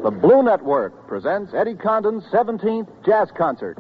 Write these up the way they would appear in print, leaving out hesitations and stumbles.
The Blue Network presents Eddie Condon's 17th Jazz Concert.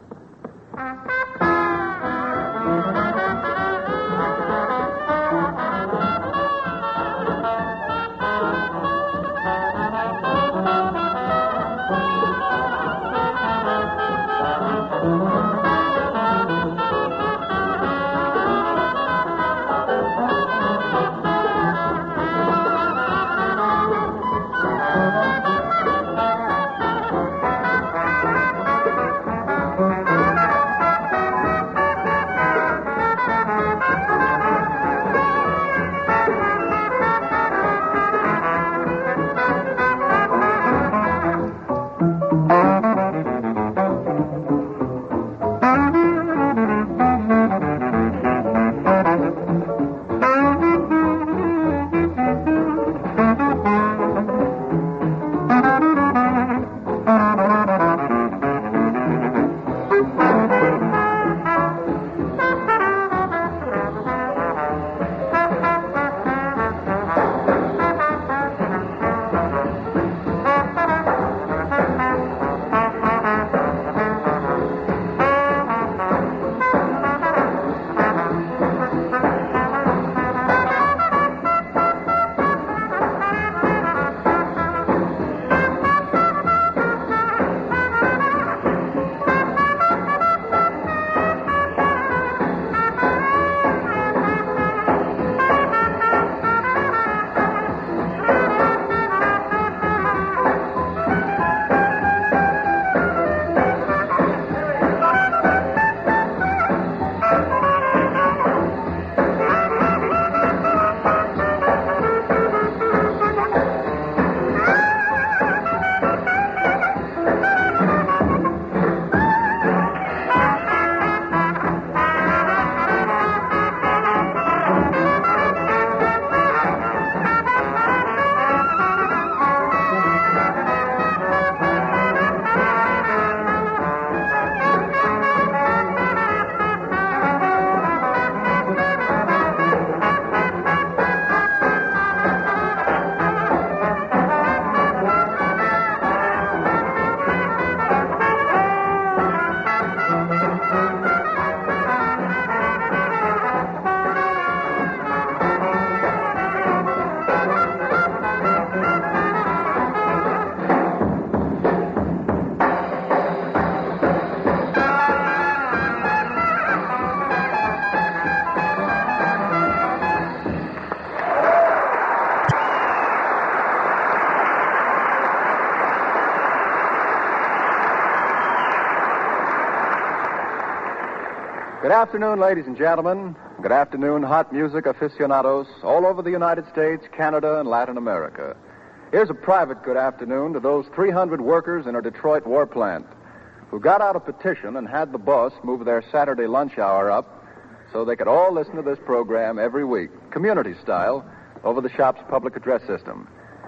Good afternoon, ladies and gentlemen. Good afternoon, hot music aficionados all over the United States, Canada, and Latin America. Here's a private good afternoon to those 300 workers in a Detroit war plant who got out a petition and had the boss move their Saturday lunch hour up so they could all listen to this program every week, community style, over the shop's public address system.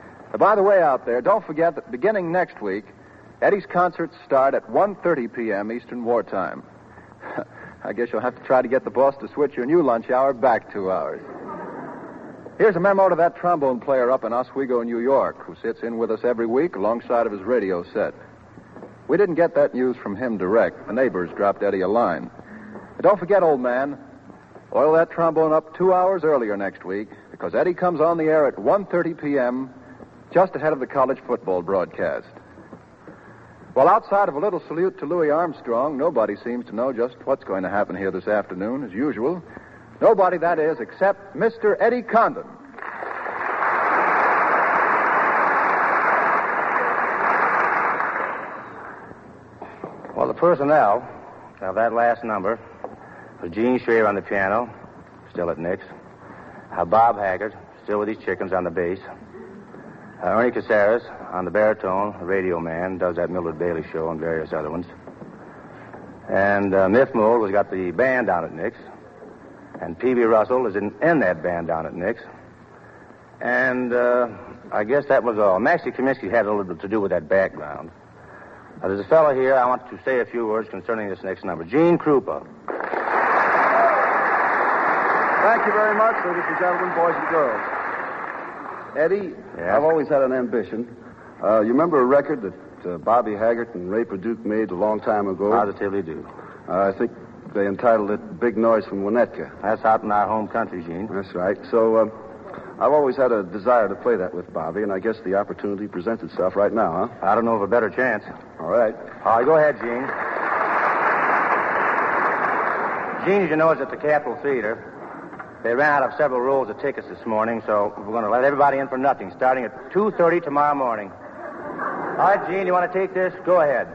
By the way, out there, don't forget that beginning next week, Eddie's concerts start at 1:30 p.m. Eastern Wartime. I guess you'll have to try to get the boss to switch your new lunch hour back 2 hours. Here's a memo to that trombone player up in Oswego, New York, who sits in with us every week alongside of his radio set. We didn't get that news from him direct. The neighbors dropped Eddie a line. But don't forget, old man, oil that trombone up 2 hours earlier next week, because Eddie comes on the air at 1:30 p.m., just ahead of the college football broadcast. Well, outside of a little salute to Louis Armstrong, nobody seems to know just what's going to happen here this afternoon, as usual. Nobody, that is, except Mr. Eddie Condon. Well, the personnel of that last number was Gene Schreier on the piano, still at Nick's. Bob Haggard, still with his chickens, on the bass. Ernie Caceres on the baritone, a radio man, does that Mildred Bailey show and various other ones. And Miff Mould has got the band down at Nick's. And P.B. Russell is in that band down at Nick's. And I guess that was all. Maxie Comiskey had a little bit to do with that background. Now, there's a fellow here I want to say a few words concerning this next number. Gene Krupa. Thank you very much, ladies and gentlemen, boys and girls. Eddie, Yes? I've always had an ambition You remember a record that Bobby Haggart and Ray Paduke made a long time ago? Positively do. I think they entitled it Big Noise from Winnetka. That's out in our home country, Gene. That's right. So, I've always had a desire to play that with Bobby, and I guess the opportunity presents itself right now, huh? I don't know of a better chance. All right. All right, go ahead, Gene. Gene, as you know, is at the Capitol Theater. They ran out of several rolls of tickets this morning, so we're going to let everybody in for nothing, starting at 2:30 tomorrow morning. All right, Gene, you want to take this? Go ahead.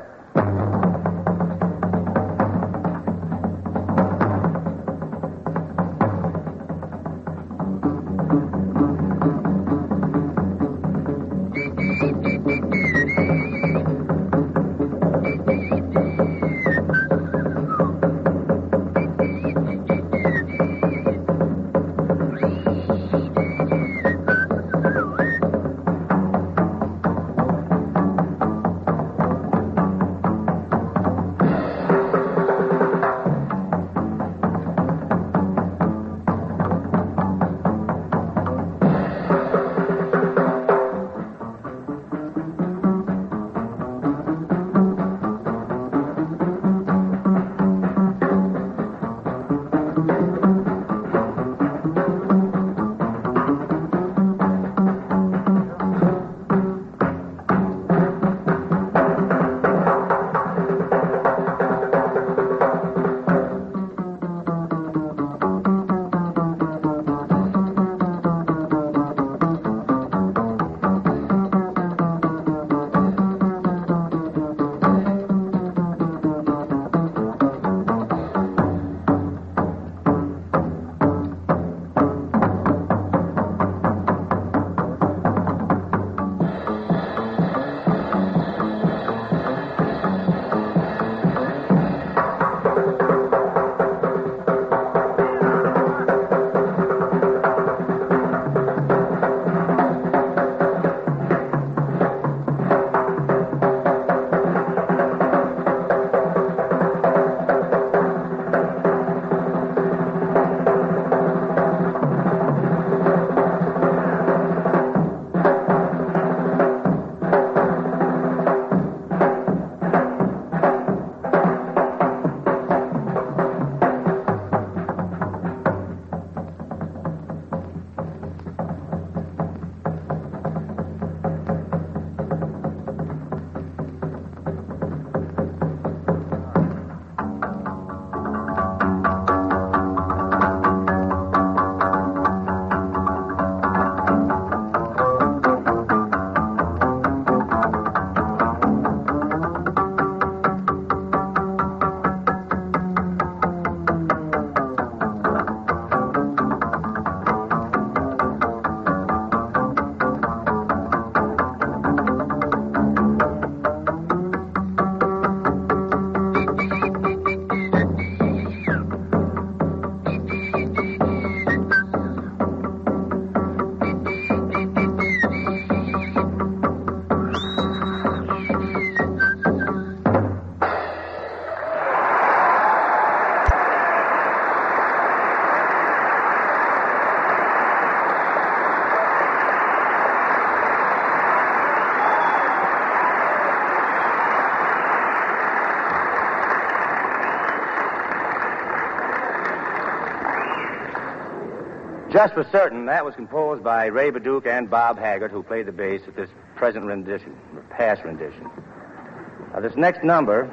Just for certain, that was composed by Ray Paduke and Bob Haggart, who played the bass at this present rendition, or past rendition. Now, this next number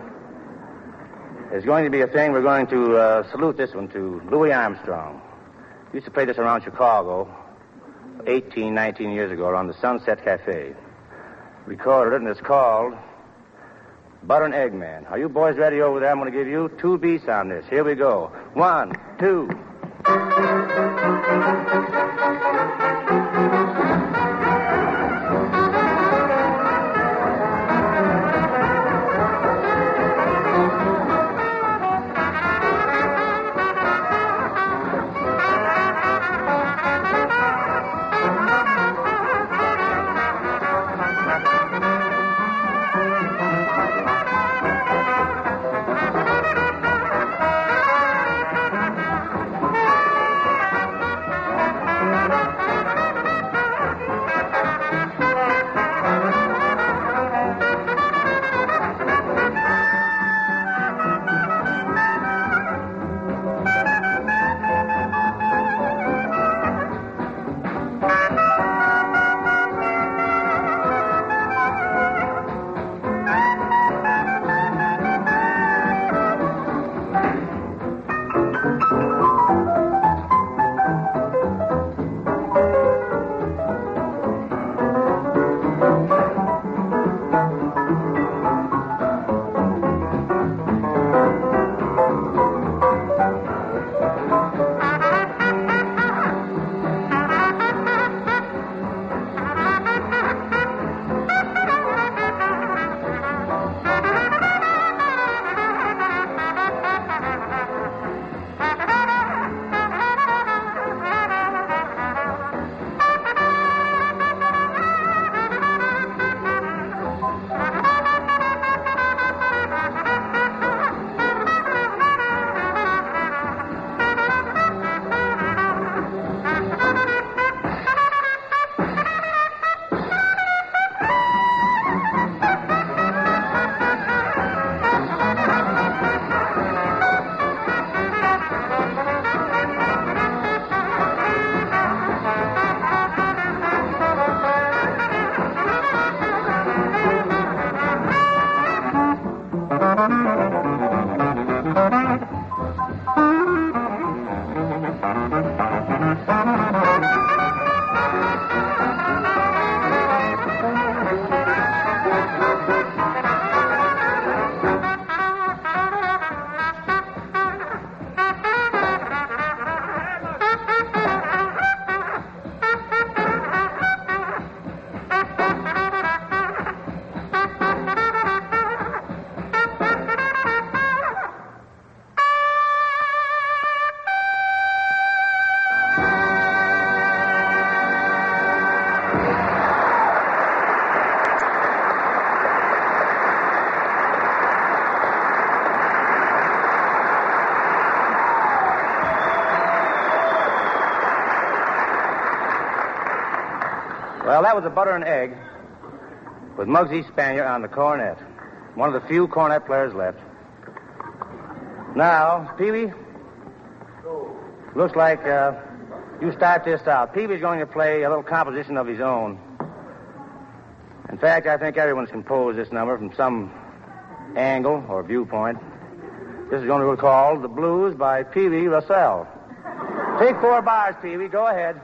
is going to be a thing we're going to salute this one to Louis Armstrong. He used to play this around Chicago 18, 19 years ago around the Sunset Cafe. Recorded it, and it's called Butter and Egg Man. Are you boys ready over there? I'm going to give you 2 beats on this. Here we go. 1, 2. Well, that was a butter and egg with Muggsy Spanier on the cornet. One of the few cornet players left. Now, Pee-wee, looks like you start this out. Pee-wee's going to play a little composition of his own. In fact, I think everyone's composed this number from some angle or viewpoint. This is going to be called The Blues by Pee-wee Russell. Take 4 bars, Pee-wee. Go ahead.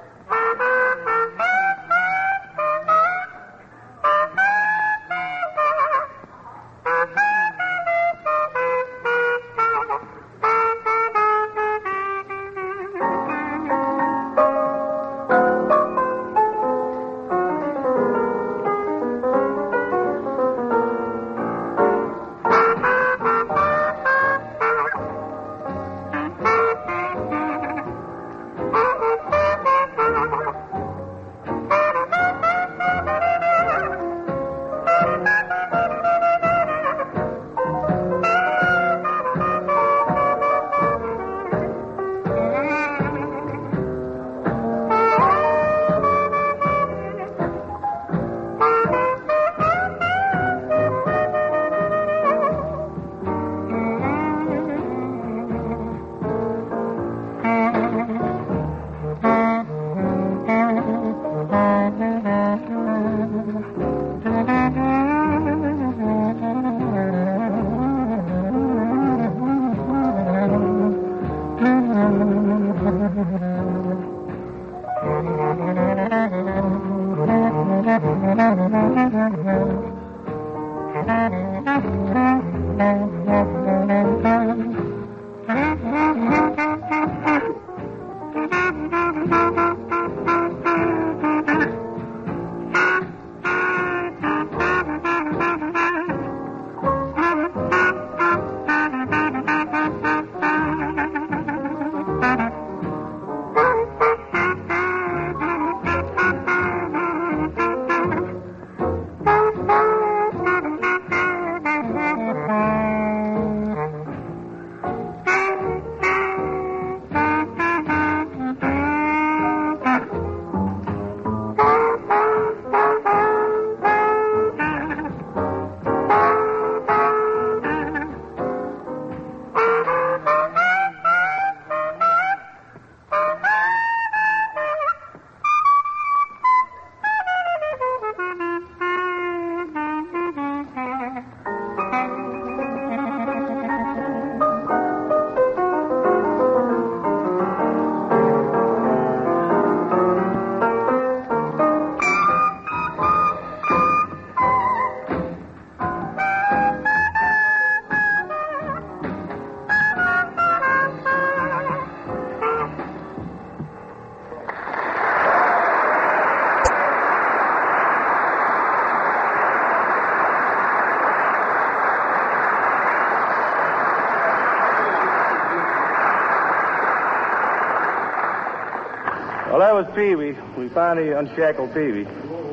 Well, that was Pee-wee. We finally unshackled Pee-wee.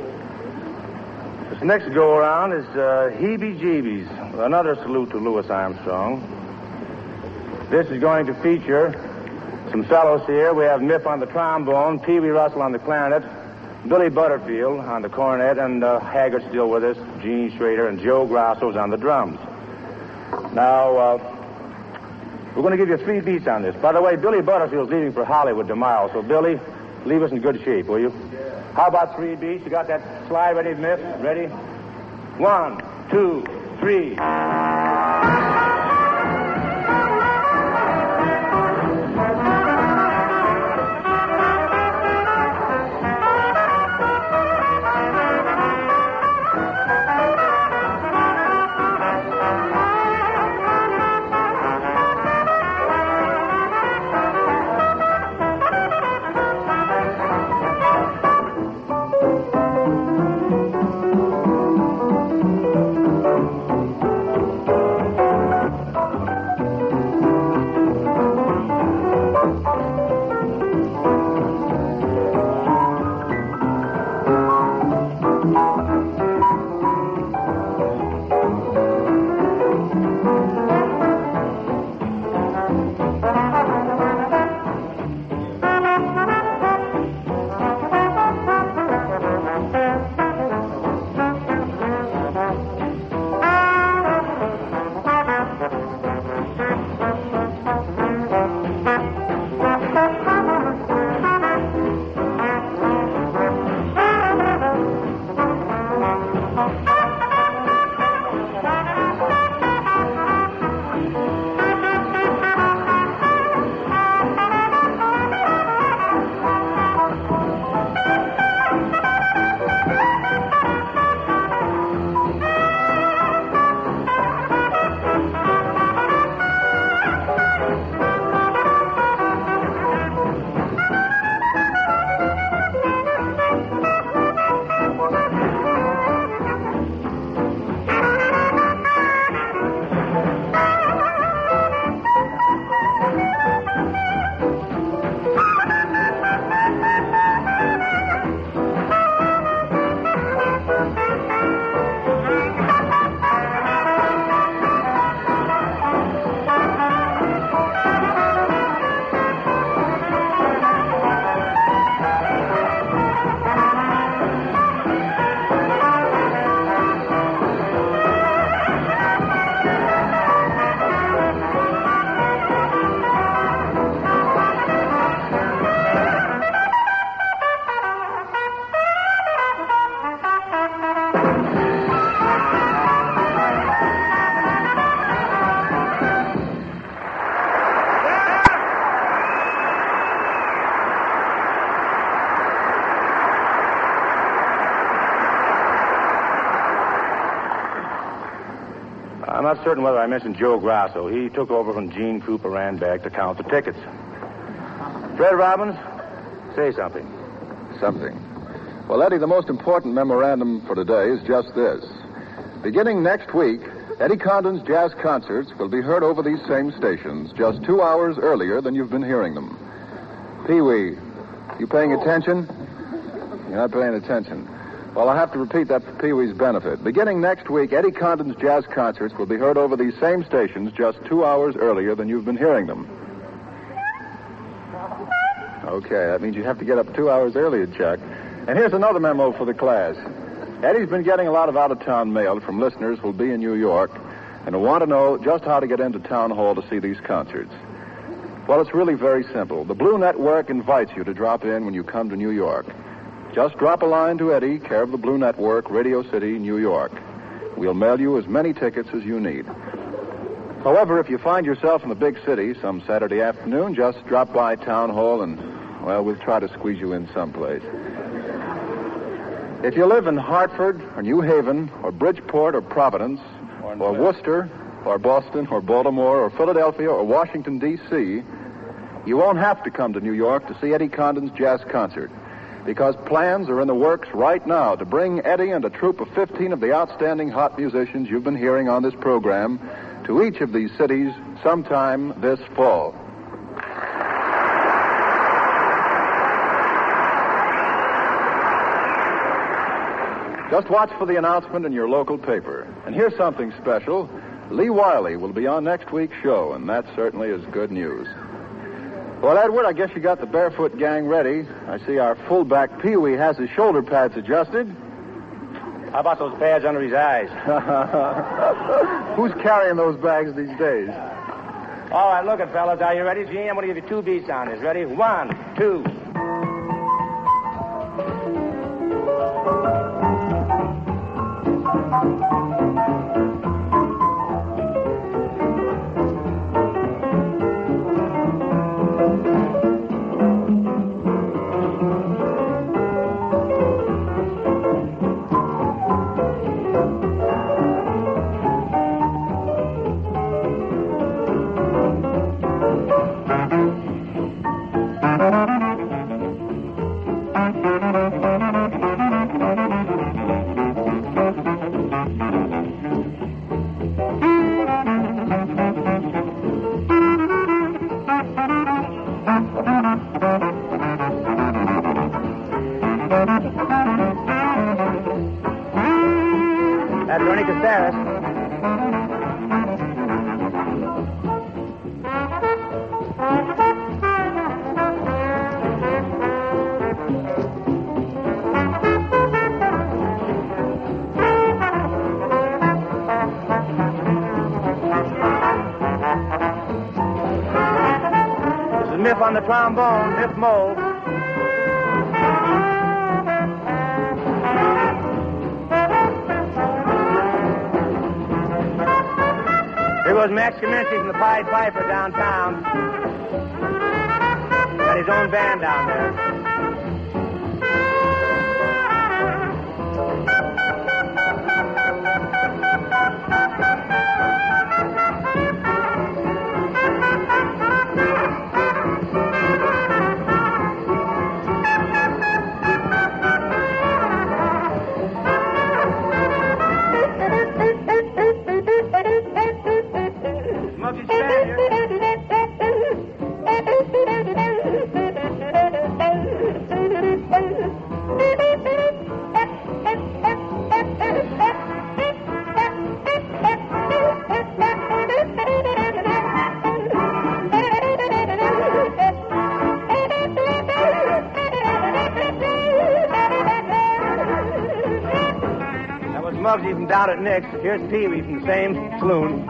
This next go-around is Heebie-Jeebies, another salute to Louis Armstrong. This is going to feature some fellows here. We have Miff on the trombone, Pee-wee Russell on the clarinet, Billy Butterfield on the cornet, and Haggard's still with us, Gene Schrader, and Joe Grasso's on the drums. Now, we're going to give you 3 beats on this. By the way, Billy Butterfield's leaving for Hollywood tomorrow, so Billy, leave us in good shape, will you? Yeah. How about 3 beats? You got that slide ready, Miff? Ready? 1, 2, 3. not certain whether I mentioned Joe Grasso. He took over when Gene Cooper ran back to count the tickets. Fred Robbins, say something. Something. Well, Eddie, the most important memorandum for today is just this. Beginning next week, Eddie Condon's jazz concerts will be heard over these same stations just 2 hours earlier than you've been hearing them. Pee-wee, you paying attention? You're not paying attention. Well, I'll have to repeat that for Pee-wee's benefit. Beginning next week, Eddie Condon's jazz concerts will be heard over these same stations just 2 hours earlier than you've been hearing them. Okay, that means you have to get up 2 hours earlier, Chuck. And here's another memo for the class. Eddie's been getting a lot of out-of-town mail from listeners who'll be in New York and who want to know just how to get into Town Hall to see these concerts. Well, it's really very simple. The Blue Network invites you to drop in when you come to New York. Just drop a line to Eddie, care of the Blue Network, Radio City, New York. We'll mail you as many tickets as you need. However, if you find yourself in the big city some Saturday afternoon, just drop by Town Hall and, well, we'll try to squeeze you in someplace. If you live in Hartford or New Haven or Bridgeport or Providence or Worcester or Boston or Baltimore or Philadelphia or Washington, D.C., you won't have to come to New York to see Eddie Condon's jazz concert because plans are in the works right now to bring Eddie and a troupe of 15 of the outstanding hot musicians you've been hearing on this program to each of these cities sometime this fall. Just watch for the announcement in your local paper. And here's something special. Lee Wiley will be on next week's show, and that certainly is good news. Well, Edward, I guess you got the Barefoot Gang ready. I see our fullback Pee-wee has his shoulder pads adjusted. How about those pads under his eyes? Who's carrying those bags these days? All right, look it, fellas. Are you ready, Gene? I'm going to give you 2 beats on this. Ready? 1, 2. That's Ernie Caceres. This is Miff on the trombone, Miff Moe. Here goes Max Kaminsky from the Pied Piper downtown. Got his own band down there. Muggsy from down at Nick's. Here's Pee-wee from the same saloon.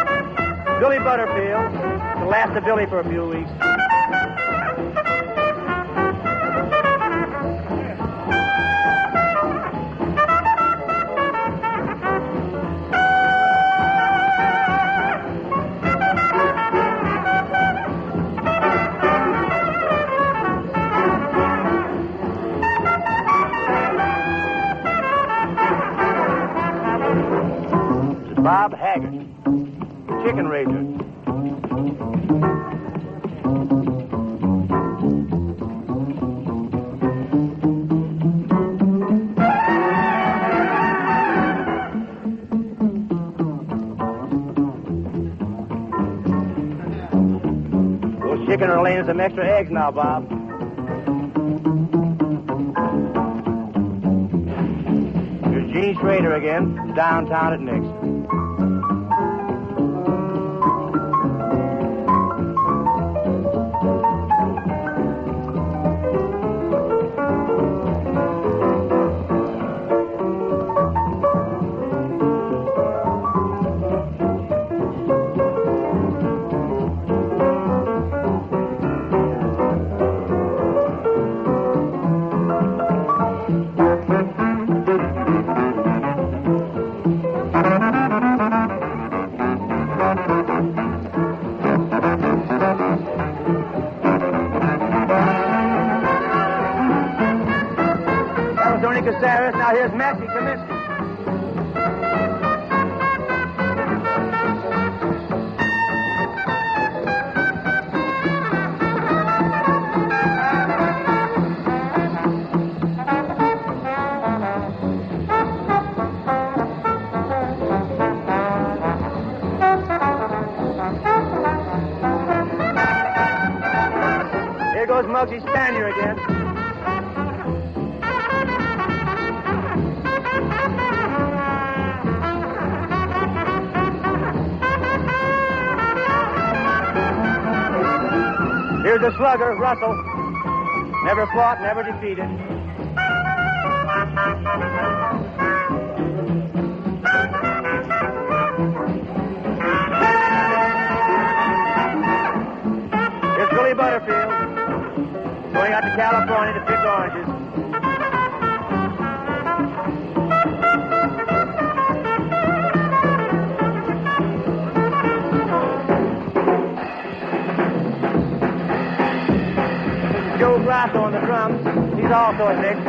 Billy Butterfield. Last of Billy for a few weeks. Bob Haggart, chicken raiser. Those chicken are laying some extra eggs now, Bob. Here's Gene Schrader again, downtown at Nick's. Now here's Maxie Kaminsky. Here goes Muggsy Spanier again. Here's the slugger, Russell. Never fought, never defeated. Here's Billy Butterfield, going out to California to pick oranges. Joe Grasso on the drums. He's also a Nick.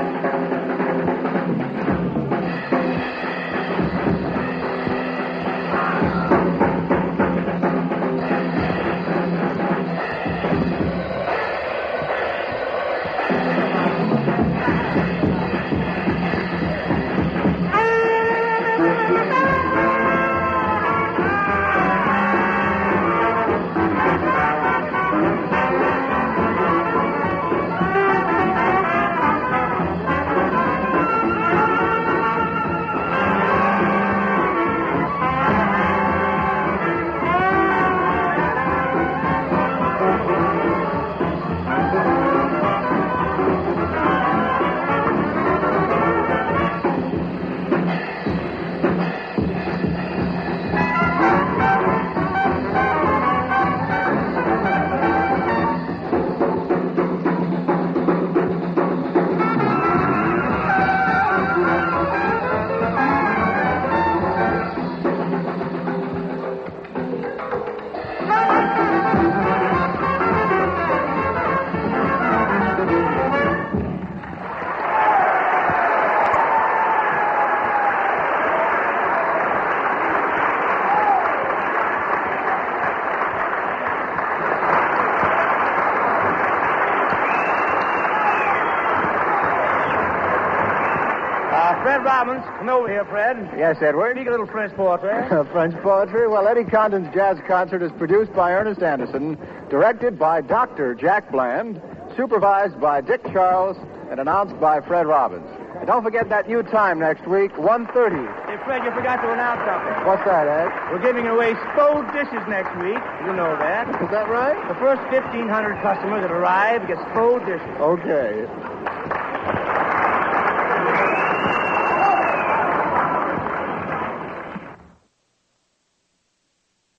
Fred Robbins, come over here, Fred. Yes, Edward. Speak a little French poetry. French poetry? Well, Eddie Condon's jazz concert is produced by Ernest Anderson, directed by Dr. Jack Bland, supervised by Dick Charles, and announced by Fred Robbins. And don't forget that new time next week, 1:30. Hey, Fred, you forgot to announce something. What's that, Ed? We're giving away Spode dishes next week. You know that. Is that right? The first 1,500 customers that arrive get Spode dishes. Okay.